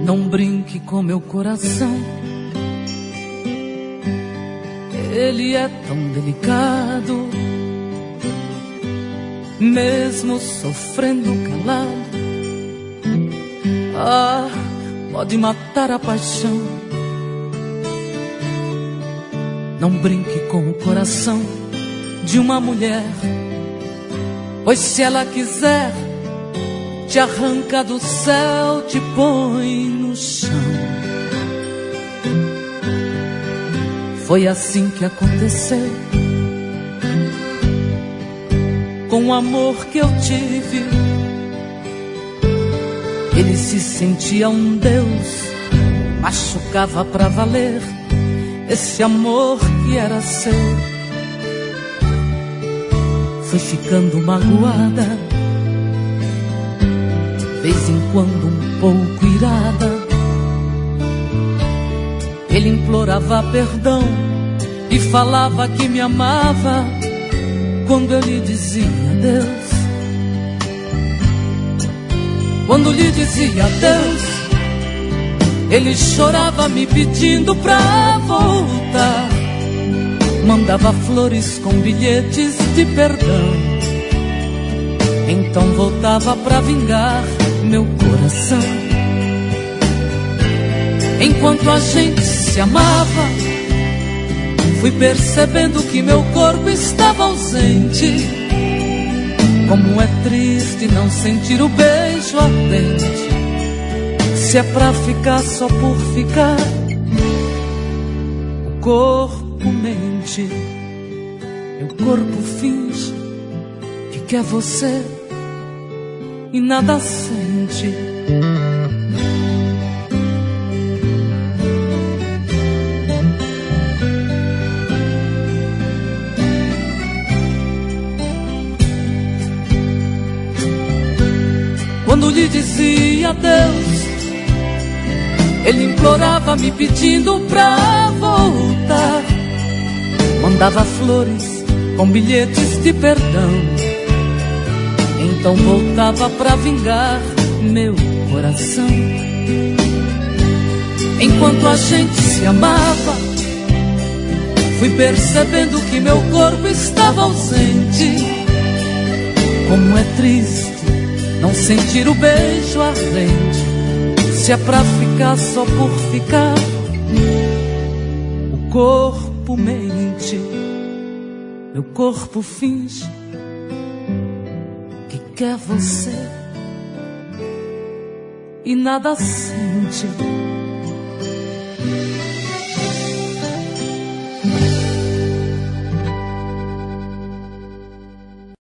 Não brinque com meu coração, ele é tão delicado. Mesmo sofrendo calado, pode matar a paixão. Não brinque com o coração de uma mulher, pois se ela quiser, te arranca do céu, te põe no chão. Foi assim que aconteceu com o amor que eu tive. Ele se sentia um deus, machucava pra valer esse amor que era seu. Fui ficando magoada, de vez em quando um pouco irada. Ele implorava perdão e falava que me amava. Quando eu lhe dizia adeus, quando lhe dizia adeus, ele chorava me pedindo pra voltar. Mandava flores com bilhetes de perdão. Então voltava pra vingar meu coração. Enquanto a gente se amava, fui percebendo que meu corpo estava ausente. Como é triste não sentir o beijo ardente. Se é pra ficar só por ficar, o corpo mente, meu corpo finge que quer você e nada sente. Quando lhe dizia adeus, ele implorava me pedindo pra voltar. Mandava flores com bilhetes de perdão. Então voltava pra vingar meu coração. Enquanto a gente se amava, fui percebendo que meu corpo estava ausente. Como é triste não sentir o beijo ardente. Se é pra ficar só por ficar, o corpo mente, meu corpo finge que quer você e nada sente.